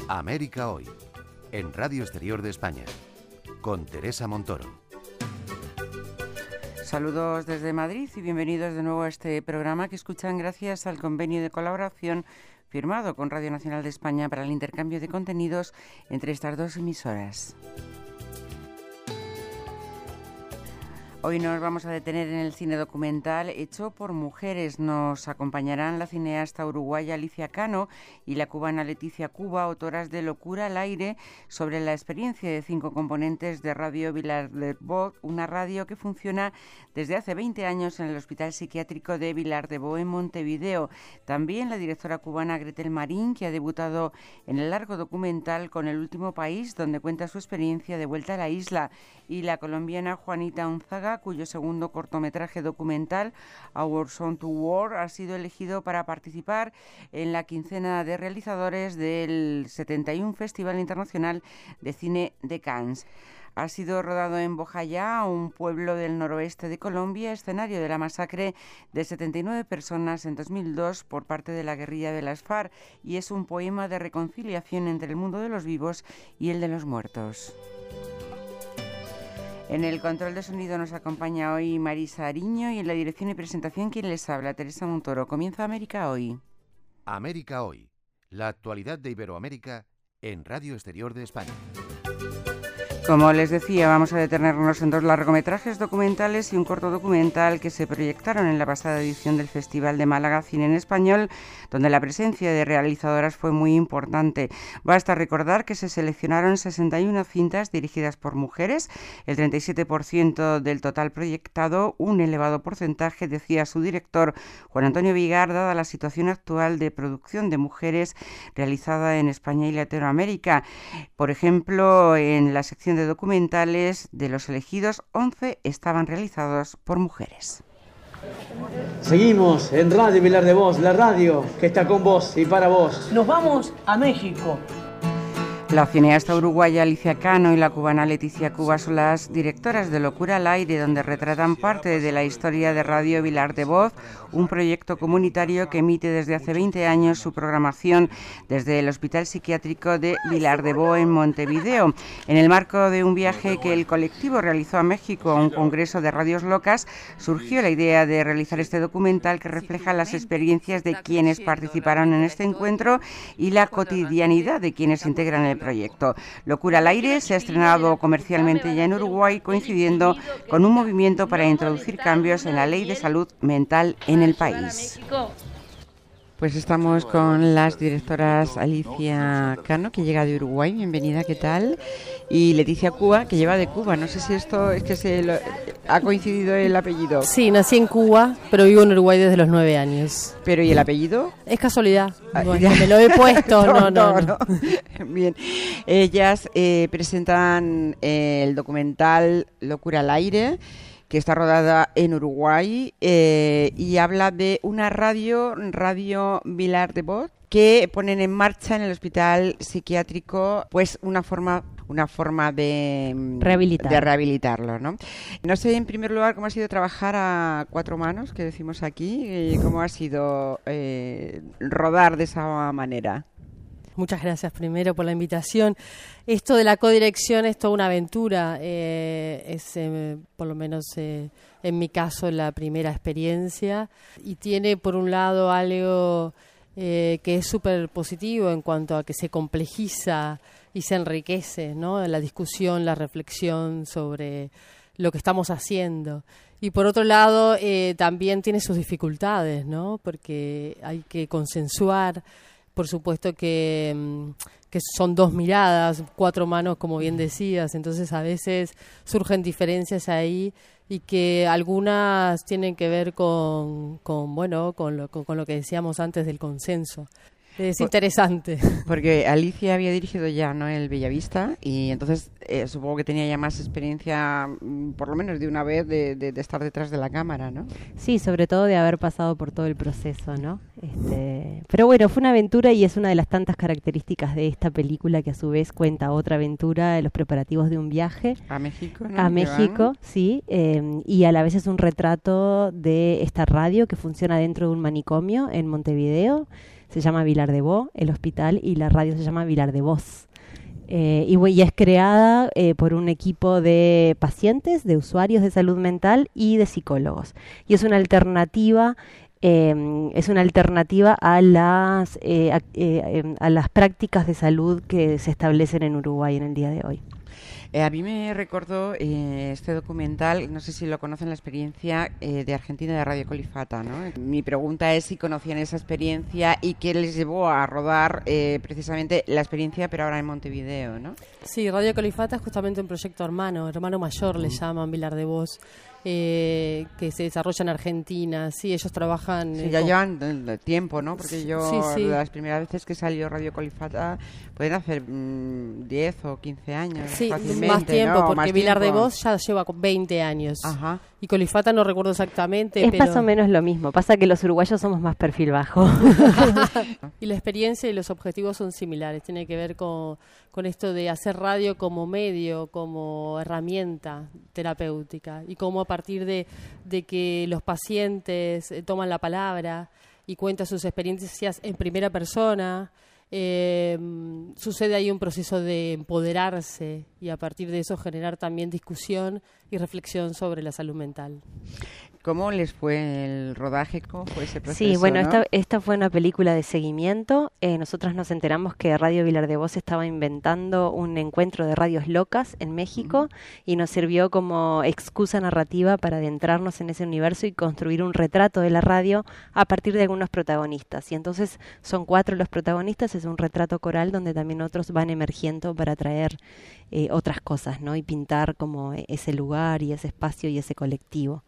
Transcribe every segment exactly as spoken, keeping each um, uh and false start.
América Hoy, en Radio Exterior de España, con Teresa Montoro. Saludos desde Madrid y bienvenidos de nuevo a este programa que escuchan gracias al convenio de colaboración firmado con Radio Nacional de España para el intercambio de contenidos entre estas dos emisoras. Hoy nos vamos a detener en el cine documental hecho por mujeres. Nos acompañarán la cineasta uruguaya Alicia Cano y la cubana Leticia Cuba, autoras de Locura al aire, sobre la experiencia de cinco componentes de Radio Vilar de Bo, una radio que funciona desde hace veinte años en el Hospital Psiquiátrico de Vilar de Bo en Montevideo. También la directora cubana Gretel Marín, que ha debutado en el largo documental Con el último país, donde cuenta su experiencia de vuelta a la isla, y la colombiana Juanita Unzaga, cuyo segundo cortometraje documental, Our Song to War, ha sido elegido para participar en la quincena de realizadores del setenta y uno Festival Internacional de Cine de Cannes. Ha sido rodado en Bojayá, un pueblo del noroeste de Colombia, escenario de la masacre de setenta y nueve personas en dos mil dos por parte de la guerrilla de las FARC, y es un poema de reconciliación entre el mundo de los vivos y el de los muertos. En el control de sonido nos acompaña hoy Marisa Ariño y en la dirección y presentación quien les habla, Teresa Montoro. Comienza América Hoy. América Hoy, la actualidad de Iberoamérica en Radio Exterior de España. Como les decía, vamos a detenernos en dos largometrajes documentales y un corto documental que se proyectaron en la pasada edición del Festival de Málaga Cine en Español, donde la presencia de realizadoras fue muy importante. Basta recordar que se seleccionaron sesenta y una cintas dirigidas por mujeres, el treinta y siete por ciento del total proyectado, un elevado porcentaje, decía su director Juan Antonio Vigar, dada la situación actual de producción de mujeres realizada en España y Latinoamérica. Por ejemplo, en la sección de de documentales, de los elegidos, once estaban realizados por mujeres. Seguimos en Radio Vilar de Bo, la radio que está con vos y para vos. Nos vamos a México. La cineasta uruguaya Alicia Cano y la cubana Leticia Cuba son las directoras de Locura al aire, donde retratan parte de la historia de Radio Vilar de Bo, un proyecto comunitario que emite desde hace veinte años su programación desde el Hospital Psiquiátrico de Vilar de Bo en Montevideo. En el marco de un viaje que el colectivo realizó a México a un congreso de radios locas, surgió la idea de realizar este documental que refleja las experiencias de quienes participaron en este encuentro y la cotidianidad de quienes integran el proyecto. Locura al aire se ha estrenado comercialmente ya en Uruguay, coincidiendo con un movimiento para introducir cambios en la ley de salud mental en el país. Pues estamos con las directoras Alicia Cano, que llega de Uruguay, bienvenida, ¿qué tal? Y Leticia Cuba, que lleva de Cuba. No sé si esto es que se lo, ha coincidido el apellido. Sí, nací en Cuba, pero vivo en Uruguay desde los nueve años. ¿Pero y el apellido? Es casualidad, Ah, bueno, me lo he puesto, no, no, no. no. Bien, ellas eh, presentan eh, el documental Locura al aire, que está rodada en Uruguay eh, y habla de una radio, Radio Vilar de Bo, que ponen en marcha en el Hospital Psiquiátrico, pues una forma una forma de Rehabilitar. de rehabilitarlo, ¿no? No sé, en primer lugar, cómo ha sido trabajar a cuatro manos, que decimos aquí, y cómo ha sido eh, rodar de esa manera. Muchas gracias primero por la invitación. Esto de la codirección es toda una aventura, eh, es eh, por lo menos eh, en mi caso la primera experiencia, y tiene por un lado algo eh, que es súper positivo en cuanto a que se complejiza y se enriquece, ¿no? La discusión, la reflexión sobre lo que estamos haciendo. Y por otro lado eh, también tiene sus dificultades, ¿no? Porque hay que consensuar. Por supuesto que, que son dos miradas, cuatro manos, como bien decías, entonces a veces surgen diferencias ahí y que algunas tienen que ver con, con bueno, con lo, con, con lo que decíamos antes del consenso. Es Por, interesante. Porque Alicia había dirigido ya, ¿no?, el Bellavista, y entonces eh, supongo que tenía ya más experiencia, por lo menos de una vez, de, de, de estar detrás de la cámara, ¿no? Sí, sobre todo de haber pasado por todo el proceso, ¿no? Este, pero bueno, fue una aventura y es una de las tantas características de esta película, que a su vez cuenta otra aventura de los preparativos de un viaje. A México, ¿no? A México, sí, eh, y a la vez es un retrato de esta radio que funciona dentro de un manicomio en Montevideo, se llama Vilar de Bo, el hospital, y la radio se llama Vilar de Voz. Eh, y, y es creada eh, por un equipo de pacientes, de usuarios de salud mental y de psicólogos. Y es una alternativa, eh, es una alternativa a las, eh, a, eh, a las prácticas de salud que se establecen en Uruguay en el día de hoy. Eh, a mí me recordó eh, este documental, no sé si lo conocen, la experiencia eh, de Argentina de Radio Colifata, ¿no? Mi pregunta es si conocían esa experiencia y qué les llevó a rodar eh, precisamente la experiencia, pero ahora en Montevideo, ¿no? Sí, Radio Colifata es justamente un proyecto hermano, hermano mayor le llaman, Vilar de Voz, eh, que se desarrolla en Argentina. Sí, ellos trabajan... Sí, eh, ya con... llevan tiempo, ¿no? Porque yo, sí, sí. las primeras veces que salió Radio Colifata, pueden hacer mmm, diez o quince años. Sí, fácilmente, más tiempo, ¿no? porque Más Vilar tiempo. de Voz ya lleva veinte años. Ajá. Y Colifata no recuerdo exactamente, Es pero... más o menos lo mismo, pasa que los uruguayos somos más perfil bajo. Y la experiencia y los objetivos son similares, tiene que ver con, con esto de hacer radio como medio, como herramienta terapéutica, y cómo a partir de, de que los pacientes eh, toman la palabra y cuentan sus experiencias en primera persona, eh, sucede ahí un proceso de empoderarse y a partir de eso generar también discusión y reflexión sobre la salud mental. ¿Cómo les fue el rodaje? ¿Cómo fue ese proceso? Sí, bueno, ¿no? esta, esta fue una película de seguimiento. Eh, nosotras nos enteramos que Radio Vilar de Voz estaba inventando un encuentro de radios locas en México uh-huh. y nos sirvió como excusa narrativa para adentrarnos en ese universo y construir un retrato de la radio a partir de algunos protagonistas. Y entonces son cuatro los protagonistas, es un retrato coral donde también otros van emergiendo para traer eh, otras cosas, ¿no? Y pintar como ese lugar y ese espacio y ese colectivo.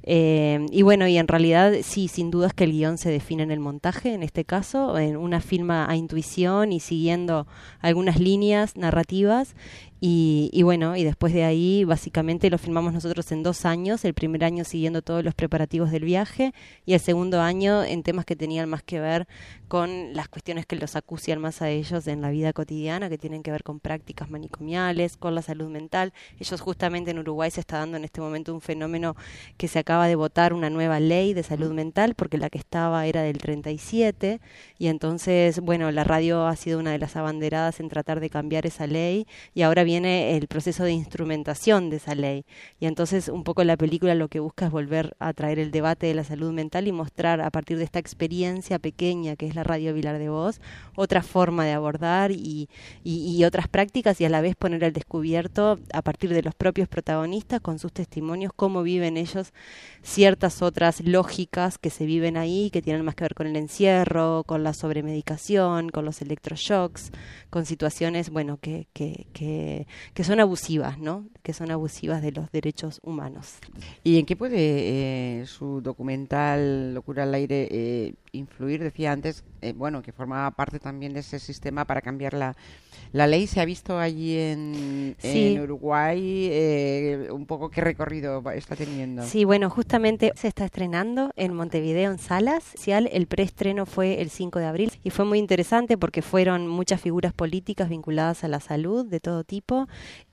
Eh, y bueno, y en realidad sí, sin duda es que el guión se define en el montaje, en este caso, en una filma a intuición y siguiendo algunas líneas narrativas. Y, y bueno, y después de ahí básicamente lo filmamos nosotros en dos años, el primer año siguiendo todos los preparativos del viaje y el segundo año en temas que tenían más que ver con las cuestiones que los acucian más a ellos en la vida cotidiana, que tienen que ver con prácticas manicomiales, con la salud mental. Ellos justamente en Uruguay se está dando en este momento un fenómeno que se acaba de votar una nueva ley de salud mental, porque la que estaba era del treinta y siete, y entonces, bueno, la radio ha sido una de las abanderadas en tratar de cambiar esa ley, y ahora viene el proceso de instrumentación de esa ley. Y entonces un poco la película lo que busca es volver a traer el debate de la salud mental y mostrar a partir de esta experiencia pequeña que es la Radio Vilar de Voz, otra forma de abordar y, y, y otras prácticas, y a la vez poner al descubierto a partir de los propios protagonistas con sus testimonios cómo viven ellos ciertas otras lógicas que se viven ahí, que tienen más que ver con el encierro, con la sobremedicación, con los electroshocks, con situaciones, bueno, que, que, que, que son abusivas, ¿no? Que son abusivas de los derechos humanos. ¿Y en qué puede eh, su documental Locura al Aire eh, influir? Decía antes, eh, bueno, que formaba parte también de ese sistema para cambiar la, la ley. ¿Se ha visto allí en, sí. en Uruguay? Eh, un poco qué recorrido está teniendo. Sí, bueno, justamente se está estrenando en Montevideo, en salas. El preestreno fue el cinco de abril y fue muy interesante porque fueron muchas figuras políticas vinculadas a la salud de todo tipo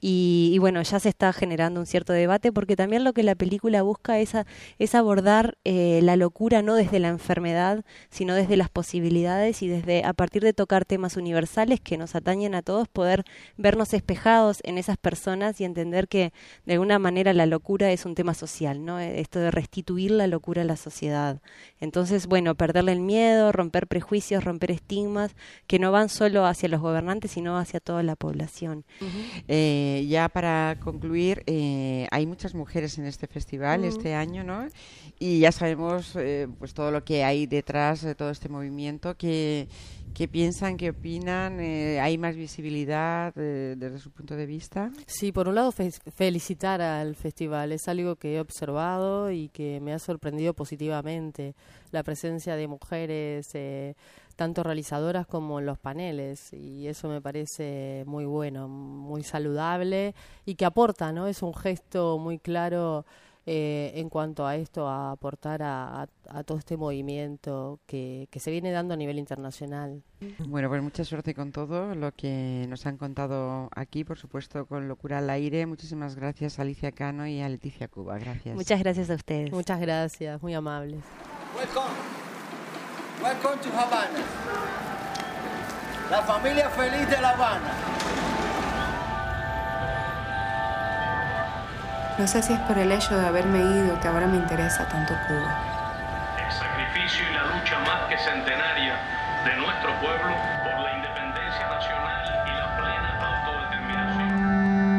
y, y bueno, ya se está generando un cierto debate porque también lo que la película busca es, a, es abordar eh, la locura no desde la enfermedad, sino desde las posibilidades y desde a partir de tocar temas universales que nos atañen a todos, poder vernos espejados en esas personas y entender que de alguna manera la locura es un tema social, ¿no? Esto de restituir la locura a la sociedad. Entonces, bueno, perderle el miedo, romper prejuicios, romper estigmas que no van solo hacia los gobernantes, sino hacia toda la población. Uh-huh. Eh, ya para concluir, eh, hay muchas mujeres en este festival uh-huh. este año, ¿no? Y ya sabemos eh, pues todo lo que hay detrás de todo este movimiento. ¿Qué, qué piensan, qué opinan? Eh, ¿Hay más visibilidad eh, desde su punto de vista? Sí, por un lado fe- felicitar al festival. Es algo que he observado y que me ha sorprendido positivamente. La presencia de mujeres, eh, tanto realizadoras como en los paneles, y eso me parece muy bueno, muy saludable y que aporta, ¿no? Es un gesto muy claro eh, en cuanto a esto, a aportar a, a, a todo este movimiento que, que se viene dando a nivel internacional. Bueno, pues mucha suerte con todo lo que nos han contado aquí, por supuesto, con Locura al Aire. Muchísimas gracias a Alicia Cano y a Leticia Cuba. Gracias. Muchas gracias a ustedes. Muchas gracias, muy amables. Welcome. Welcome to Havana. La familia feliz de La Habana. No sé si es por el hecho de haberme ido que ahora me interesa tanto Cuba. El sacrificio y la lucha más que centenaria de nuestro pueblo por la independencia nacional y la plena autodeterminación.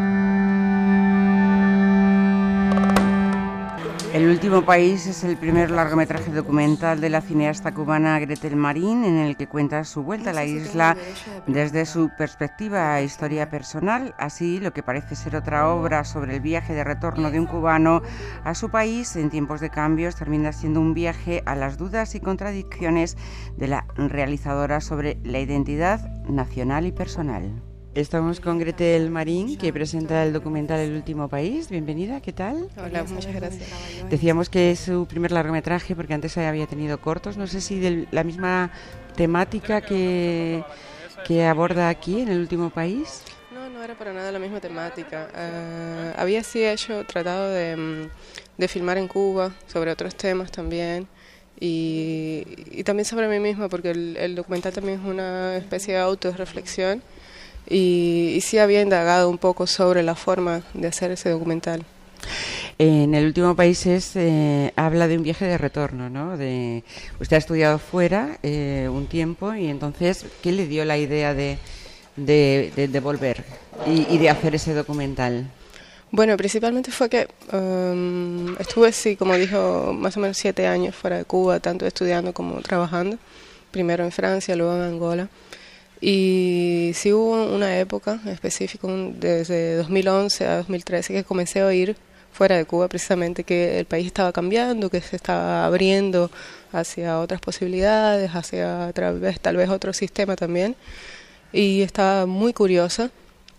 El último país es el primer largometraje documental de la cineasta cubana Gretel Marín, en el que cuenta su vuelta a la isla desde su perspectiva e historia personal. Así, lo que parece ser otra obra sobre el viaje de retorno de un cubano a su país en tiempos de cambios termina siendo un viaje a las dudas y contradicciones de la realizadora sobre la identidad nacional y personal. Estamos con Gretel Marín, que presenta el documental El último país. Bienvenida, ¿qué tal? Hola, muchas gracias. Decíamos que es su primer largometraje porque antes había tenido cortos. No sé si de la misma temática que, que aborda aquí en El último país. No, no era para nada la misma temática. Uh, había sí hecho, tratado de, de filmar en Cuba sobre otros temas también. Y, y también sobre mí misma, porque el, el documental también es una especie de autorreflexión. Y, y sí había indagado un poco sobre la forma de hacer ese documental. En El último país es, eh, habla de un viaje de retorno, ¿no? De, usted ha estudiado fuera eh, un tiempo y entonces, ¿qué le dio la idea de, de, de, de volver y, y de hacer ese documental? Bueno, principalmente fue que um, estuve, sí, como dijo, más o menos siete años fuera de Cuba, tanto estudiando como trabajando, primero en Francia, luego en Angola. Y sí hubo una época específica, desde dos mil once a dos mil trece, que comencé a oír fuera de Cuba precisamente que el país estaba cambiando, que se estaba abriendo hacia otras posibilidades, hacia tal vez, tal vez otro sistema también. Y estaba muy curiosa.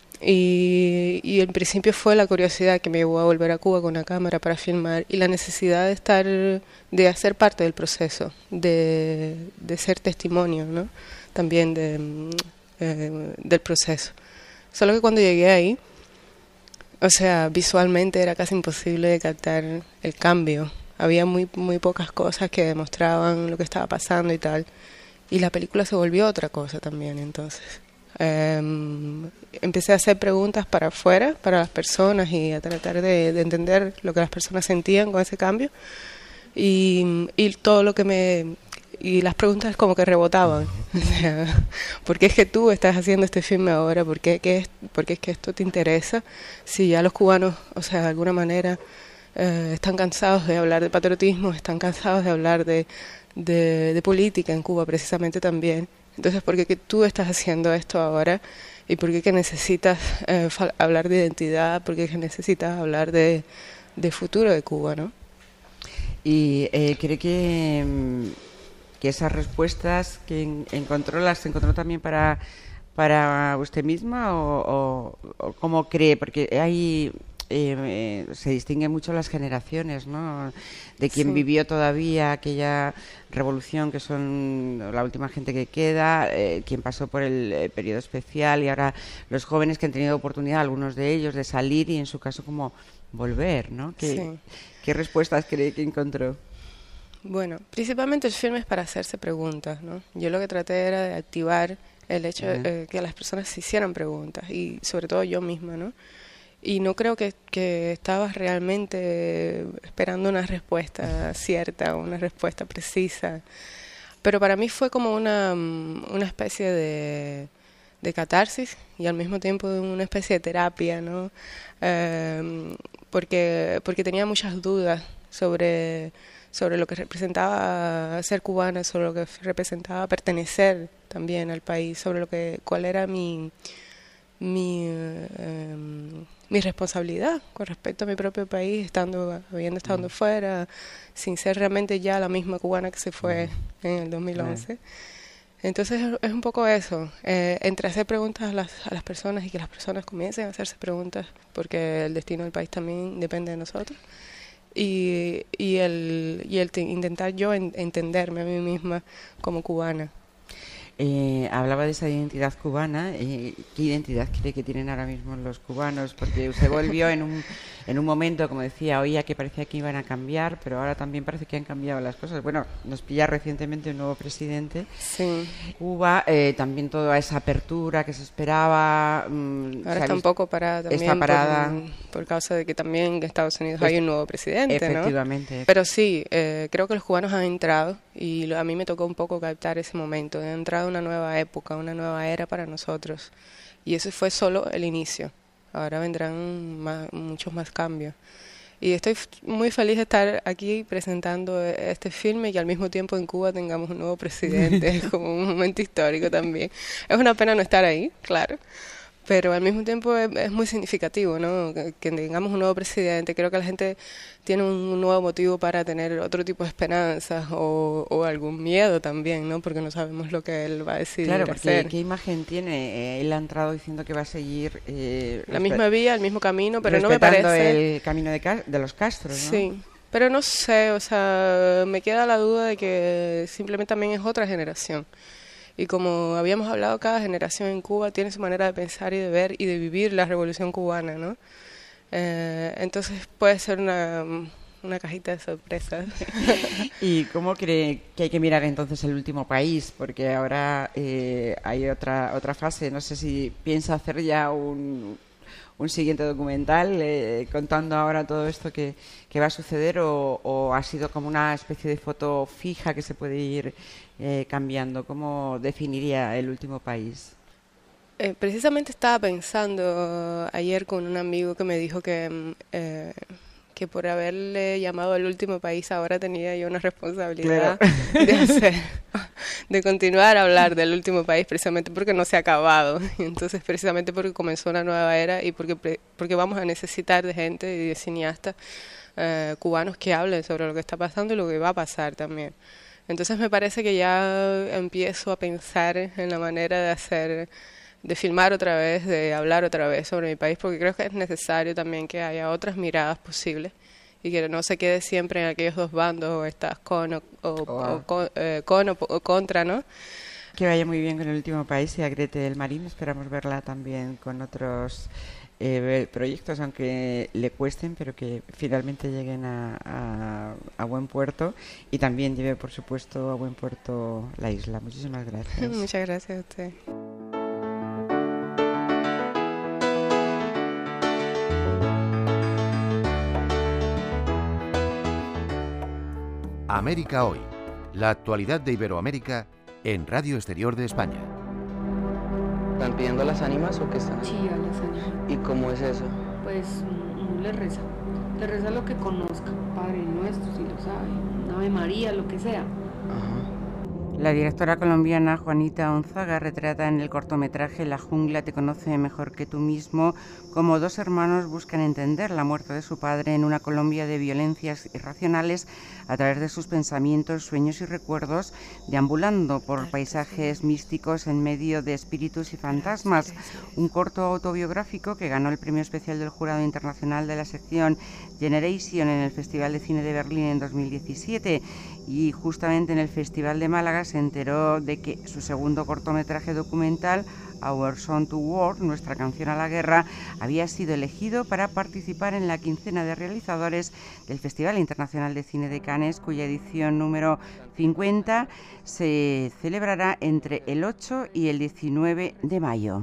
Y, y en principio fue la curiosidad que me llevó a volver a Cuba con una cámara para filmar y la necesidad de estar, de hacer parte del proceso, de, de ser testimonio, ¿no? También de, eh, del proceso. Solo que cuando llegué ahí, o sea, visualmente era casi imposible de captar el cambio. Había muy, muy pocas cosas que demostraban lo que estaba pasando y tal. Y la película se volvió otra cosa también, entonces. Eh, empecé a hacer preguntas para afuera, para las personas y a tratar de, de entender lo que las personas sentían con ese cambio. Y, y todo lo que me... Y las preguntas como que rebotaban. O sea, ¿por qué es que tú estás haciendo este filme ahora? ¿Por qué, qué es, ¿Por qué es que esto te interesa? Si ya los cubanos, o sea, de alguna manera eh, están cansados de hablar de patriotismo, están cansados de hablar de, de, de política en Cuba precisamente también. Entonces, ¿por qué que tú estás haciendo esto ahora? ¿Y por qué que necesitas eh, hablar de identidad? ¿Por qué que necesitas hablar de, de futuro de Cuba, no? Y eh, cree que... que esas respuestas que en, encontró, las encontró también para, para usted misma o, o, o cómo cree, porque hay eh, eh, se distinguen mucho las generaciones, ¿no? De quien sí. vivió todavía aquella revolución, que son la última gente que queda, eh, quien pasó por el, el periodo especial y ahora los jóvenes que han tenido oportunidad, algunos de ellos, de salir y en su caso como volver, ¿no? ¿Qué, sí. ¿qué respuestas cree que encontró? Bueno, principalmente el filme es para hacerse preguntas, ¿no? Yo lo que traté era de activar el hecho uh-huh. de eh, que las personas se hicieran preguntas y sobre todo yo misma, ¿no? Y no creo que, que estabas realmente esperando una respuesta cierta, una respuesta precisa, pero para mí fue como una, una especie de, de catarsis y al mismo tiempo una especie de terapia, ¿no? Eh, porque, porque tenía muchas dudas sobre... sobre lo que representaba ser cubana, sobre lo que representaba pertenecer también al país, sobre lo que cuál era mi mi eh, mi responsabilidad con respecto a mi propio país, estando habiendo estado mm. fuera, sin ser realmente ya la misma cubana que se fue mm. en el dos mil once. Mm. Entonces es un poco eso, eh, entre hacer preguntas a las, a las personas y que las personas comiencen a hacerse preguntas, porque el destino del país también depende de nosotros. Y, y el y el te, intentar yo en, entenderme a mí misma como cubana. Eh, hablaba de esa identidad cubana. Eh, ¿Qué identidad cree que tienen ahora mismo los cubanos? Porque usted volvió en un, en un momento, como decía, oía que parecía que iban a cambiar, pero ahora también parece que han cambiado las cosas. Bueno, nos pilla recientemente un nuevo presidente. Sí. Cuba, eh, también toda esa apertura que se esperaba. Mmm, ahora está un poco parada también. Está parada. Por, por causa de que también en Estados Unidos pues, hay un nuevo presidente, efectivamente, ¿no? Pero sí, eh, creo que los cubanos han entrado y lo, a mí me tocó un poco captar ese momento. Han entrado una nueva época, una nueva era para nosotros. Y eso fue solo el inicio. Ahora vendrán más, muchos más cambios. Y estoy muy feliz de estar aquí presentando este filme y que al mismo tiempo en Cuba tengamos un nuevo presidente. Es como un momento histórico también. Es una pena no estar ahí, claro. Pero al mismo tiempo es, es muy significativo, ¿no? Que, que tengamos un nuevo presidente. Creo que la gente tiene un nuevo motivo para tener otro tipo de esperanzas o, o algún miedo también, ¿no? Porque no sabemos lo que él va a decidir claro, porque hacer. ¿qué imagen tiene? Eh, él ha entrado diciendo que va a seguir... Eh, la misma vía, el mismo camino, pero no me parece... el camino de, de los Castros, ¿no? Sí, pero no sé, o sea, me queda la duda de que simplemente también es otra generación. Y como habíamos hablado, cada generación en Cuba tiene su manera de pensar y de ver y de vivir la revolución cubana, ¿no? Eh, entonces puede ser una, una cajita de sorpresas. ¿Y cómo cree que hay que mirar entonces el último país? Porque ahora eh, hay otra otra fase. No sé si piensa hacer ya un, un siguiente documental eh, contando ahora todo esto que, que va a suceder o, o ha sido como una especie de foto fija que se puede ir eh, cambiando. ¿Cómo definiría el último país? Eh, precisamente estaba pensando ayer con un amigo que me dijo que, eh, que por haberle llamado al último país ahora tenía yo una responsabilidad claro. de hacer, de continuar a hablar del último país precisamente porque no se ha acabado. Entonces precisamente porque comenzó una nueva era y porque, porque vamos a necesitar de gente y de cineastas eh, cubanos que hablen sobre lo que está pasando y lo que va a pasar también. Entonces me parece que ya empiezo a pensar en la manera de hacer, de filmar otra vez, de hablar otra vez sobre mi país, porque creo que es necesario también que haya otras miradas posibles y que no se quede siempre en aquellos dos bandos, o estás con o, o, wow. o, con, eh, con o, o contra, ¿no? Que vaya muy bien con el último país y a Grete del Marín. Esperamos verla también con otros eh, proyectos, aunque le cuesten, pero que finalmente lleguen a, a, a buen puerto y también lleve, por supuesto, a buen puerto la isla. Muchísimas gracias. Muchas gracias a usted. América Hoy, la actualidad de Iberoamérica en Radio Exterior de España. ¿Están pidiendo las ánimas o qué están? Sí, a las ánimas. ¿Y cómo es eso? Pues uno le reza, le reza lo que conozca, Padre Nuestro, si lo sabe, una Ave María, lo que sea. Ajá. La directora colombiana Juanita Onzaga retrata en el cortometraje La jungla te conoce mejor que tú mismo cómo dos hermanos buscan entender la muerte de su padre en una Colombia de violencias irracionales a través de sus pensamientos, sueños y recuerdos, deambulando por paisajes místicos en medio de espíritus y fantasmas. Un corto autobiográfico que ganó el premio especial del Jurado Internacional de la sección Generation en el Festival de Cine de Berlín en dos mil diecisiete y justamente en el Festival de Málaga se enteró de que su segundo cortometraje documental, Our Song to War, Nuestra canción a la guerra, había sido elegido para participar en la quincena de realizadores del Festival Internacional de Cine de Cannes, cuya edición número cincuenta se celebrará entre el ocho y el diecinueve de mayo.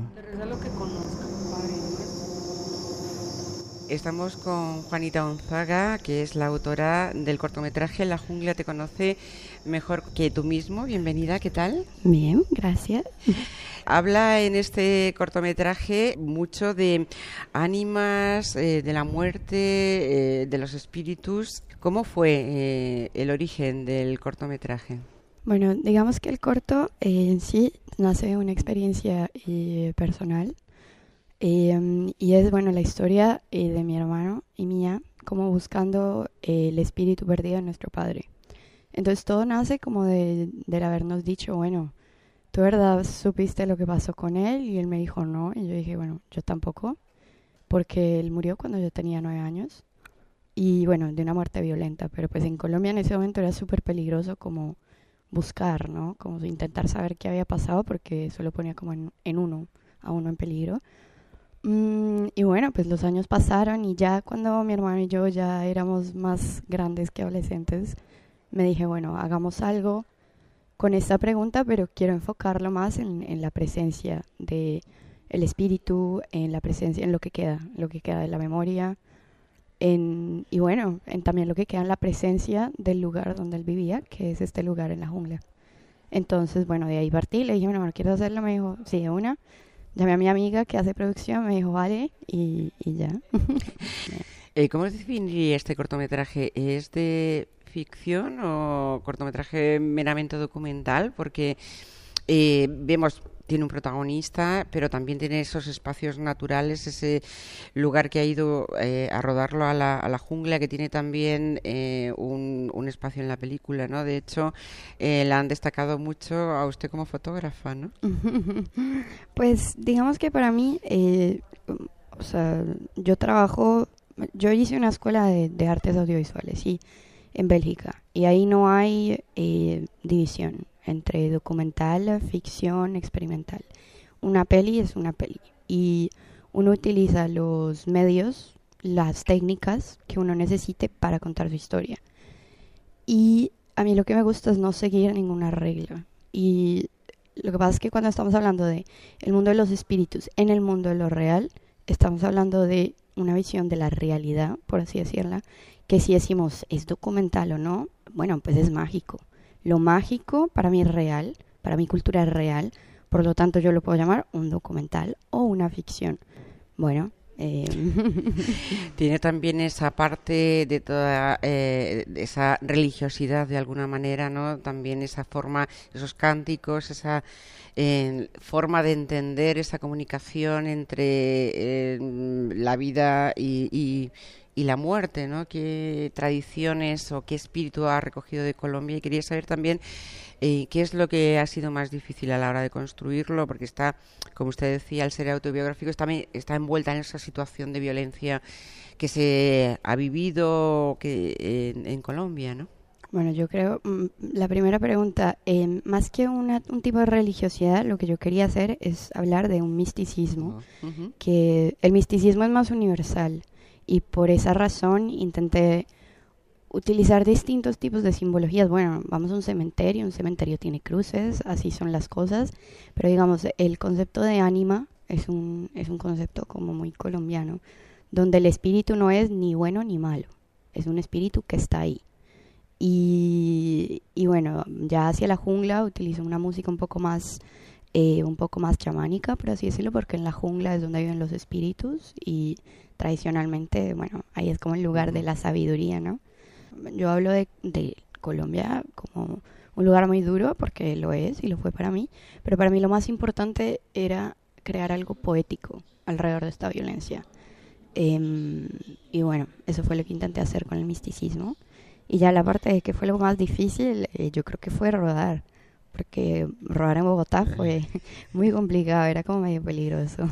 Estamos con Juanita Onzaga, que es la autora del cortometraje La jungla te conoce mejor que tú mismo. Bienvenida, ¿qué tal? Bien, gracias. Habla en este cortometraje mucho de ánimas, eh, de la muerte, eh, de los espíritus. ¿Cómo fue eh, el origen del cortometraje? Bueno, digamos que el corto eh, en sí nace de una experiencia eh, personal. Eh, y es, bueno, la historia eh, de mi hermano y mía, como buscando eh, el espíritu perdido de nuestro padre. Entonces todo nace como de, de habernos dicho, bueno, ¿tú verdad supiste lo que pasó con él? Y él me dijo no, y yo dije, bueno, yo tampoco, porque él murió cuando yo tenía nueve años. Y bueno, de una muerte violenta, pero pues en Colombia en ese momento era súper peligroso como buscar, ¿no? Como intentar saber qué había pasado porque eso lo ponía como en, en uno, a uno en peligro. Mm, y bueno, pues los años pasaron y ya cuando mi hermano y yo ya éramos más grandes que adolescentes, me dije, bueno, hagamos algo con esta pregunta, pero quiero enfocarlo más en, en la presencia de el espíritu, en la presencia, en lo que queda, lo que queda de la memoria, en, y bueno, en también lo que queda en la presencia del lugar donde él vivía, que es este lugar en la jungla. Entonces, bueno, de ahí partí, le dije, bueno, bueno, ¿quieres hacerlo? Me dijo, sí, de una. Llamé a mi amiga que hace producción, me dijo, vale, y, y ya. eh, ¿Cómo definiría este cortometraje? ¿Es de ficción o cortometraje meramente documental? Porque eh, vemos, tiene un protagonista, pero también tiene esos espacios naturales, ese lugar que ha ido eh, a rodarlo a la, a la jungla, que tiene también eh, un, un espacio en la película, ¿no? De hecho, eh, la han destacado mucho a usted como fotógrafa, ¿no? Pues digamos que para mí, eh, o sea, yo trabajo, yo hice una escuela de, de artes audiovisuales, sí, en Bélgica, y ahí no hay eh, división entre documental, ficción, experimental. Una peli es una peli y uno utiliza los medios, las técnicas que uno necesite para contar su historia. Y a mí lo que me gusta es no seguir ninguna regla. Y lo que pasa es que cuando estamos hablando de el mundo de los espíritus en el mundo de lo real, estamos hablando de una visión de la realidad, por así decirla, que si decimos es documental o no, bueno, pues es mágico. Lo mágico para mí es real, para mi cultura es real, por lo tanto yo lo puedo llamar un documental o una ficción. Bueno, eh... tiene también esa parte de toda eh, esa religiosidad de alguna manera, ¿no? También esa forma, esos cánticos, esa eh, forma de entender esa comunicación entre eh, la vida y, y y la muerte, ¿no? ¿Qué tradiciones o qué espíritu ha recogido de Colombia? Y quería saber también eh, qué es lo que ha sido más difícil a la hora de construirlo, porque está, como usted decía, al ser autobiográfico, está, está envuelta en esa situación de violencia que se ha vivido que, en, en Colombia, ¿no? Bueno, yo creo, la primera pregunta, eh, más que una, un tipo de religiosidad, lo que yo quería hacer es hablar de un misticismo, uh-huh. que el misticismo es más universal. Y por esa razón intenté utilizar distintos tipos de simbologías. Bueno, vamos a un cementerio, un cementerio tiene cruces, así son las cosas. Pero digamos, el concepto de ánima es un, es un concepto como muy colombiano, donde el espíritu no es ni bueno ni malo, es un espíritu que está ahí. Y, y bueno, ya hacia la jungla utilizo una música un poco más... Eh, un poco más chamánica, por así decirlo, porque en la jungla es donde viven los espíritus y tradicionalmente, bueno, ahí es como el lugar de la sabiduría, ¿no? Yo hablo de, de Colombia como un lugar muy duro, porque lo es y lo fue para mí, pero para mí lo más importante era crear algo poético alrededor de esta violencia. Eh, y bueno, eso fue lo que intenté hacer con el misticismo. Y ya la parte de que fue lo más difícil, eh, yo creo que fue rodar. Porque rodar en Bogotá fue muy complicado, era como medio peligroso.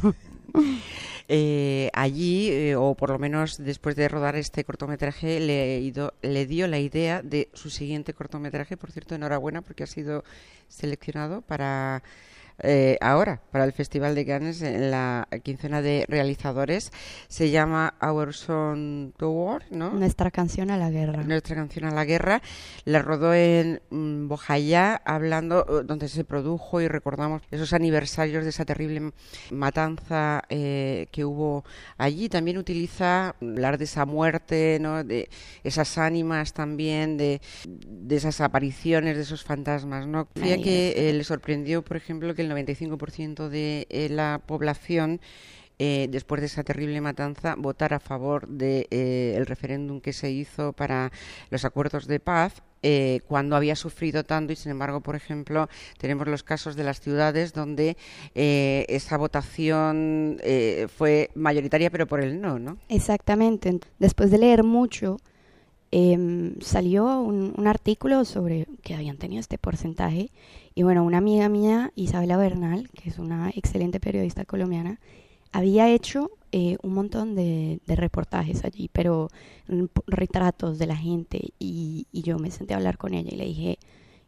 Eh, allí, eh, o por lo menos después de rodar este cortometraje, le, ido, le dio la idea de su siguiente cortometraje. Por cierto, enhorabuena porque ha sido seleccionado para... Eh, ahora, para el Festival de Cannes, en la quincena de realizadores. Se llama Our Song to War, ¿no? Nuestra canción a la guerra. Nuestra canción a la guerra. La rodó en mm, Bojayá, hablando, donde se produjo y recordamos esos aniversarios de esa terrible matanza eh, que hubo allí. También utiliza hablar de esa muerte, ¿no? De esas ánimas también, de, de esas apariciones, de esos fantasmas, ¿no? Decía que eh, le sorprendió, por ejemplo, que el noventa y cinco por ciento de eh, la población, eh, después de esa terrible matanza, votara a favor del de, eh, referéndum que se hizo para los acuerdos de paz, eh, cuando había sufrido tanto. Y sin embargo, por ejemplo, tenemos los casos de las ciudades donde eh, esa votación eh, fue mayoritaria, pero por el no, ¿no? Exactamente. Después de leer mucho, eh, salió un, un artículo sobre que habían tenido este porcentaje. Y bueno, una amiga mía, Isabela Bernal, que es una excelente periodista colombiana, había hecho eh, un montón de, de reportajes allí, pero retratos de la gente. Y, y yo me senté a hablar con ella y le dije,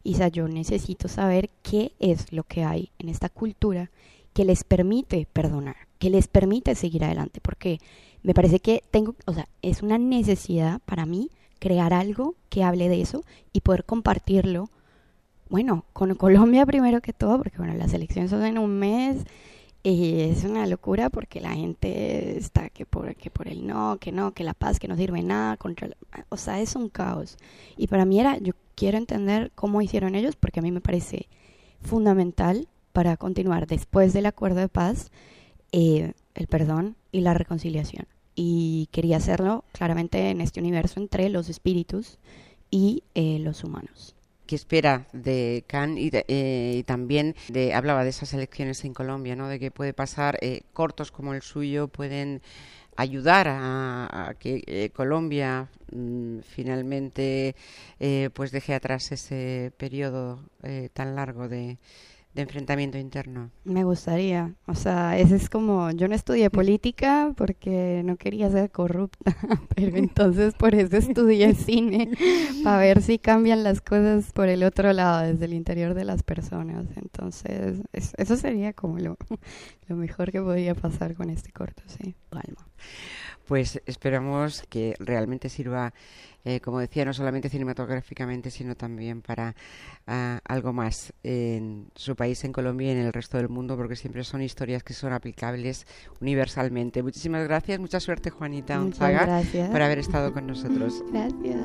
Isa, yo necesito saber qué es lo que hay en esta cultura que les permite perdonar, que les permite seguir adelante, porque me parece que tengo, o sea, es una necesidad para mí crear algo que hable de eso y poder compartirlo, bueno, con Colombia primero que todo, porque bueno, las elecciones son en un mes y es una locura porque la gente está que por, que por el no, que no, que la paz, que no sirve nada, contra la, o sea, es un caos. Y para mí era, yo quiero entender cómo hicieron ellos, porque a mí me parece fundamental para continuar después del acuerdo de paz, eh, el perdón y la reconciliación. Y quería hacerlo claramente en este universo entre los espíritus y eh, los humanos. ¿Qué espera de Can y, de, eh, y también de, hablaba de esas elecciones en Colombia, ¿no? De que puede pasar, eh, cortos como el suyo pueden ayudar a, a que eh, Colombia mmm, finalmente eh, pues deje atrás ese periodo eh, tan largo de, de enfrentamiento interno? Me gustaría, o sea, ese es como, yo no estudié política porque no quería ser corrupta, pero entonces por eso estudié cine, para ver si cambian las cosas por el otro lado, desde el interior de las personas. Entonces, es, eso sería como lo, lo mejor que podía pasar con este corto, sí. Alma. Pues esperamos que realmente sirva, eh, como decía, no solamente cinematográficamente, sino también para uh, algo más en su país, en Colombia y en el resto del mundo, porque siempre son historias que son aplicables universalmente. Muchísimas gracias, mucha suerte, Juanita Unzaga, por haber estado con nosotros. Gracias.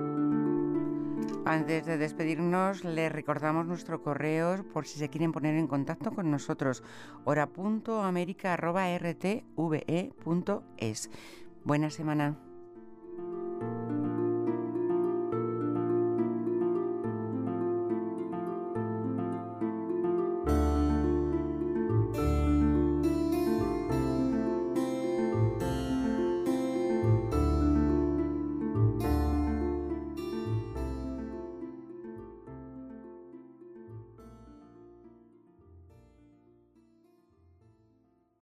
Antes de despedirnos, les recordamos nuestro correo por si se quieren poner en contacto con nosotros, hora punto america arroba r t v e punto es. Buena semana.